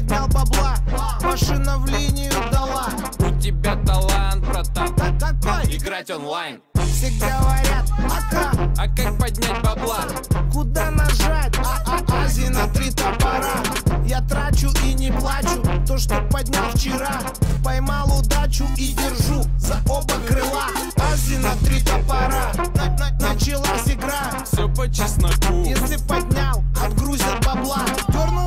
поднял бабла, машина в линию дала. У тебя талант, братан, Какой? играть онлайн. Все говорят, А как поднять бабла? куда нажать? Ази на 3 топора. Я трачу и не плачу то, что поднял вчера. Поймал удачу и держу за оба крыла. Ази на 3 топора. Началась игра. Все по чесноку. Если поднял, отгрузят бабла. Дернул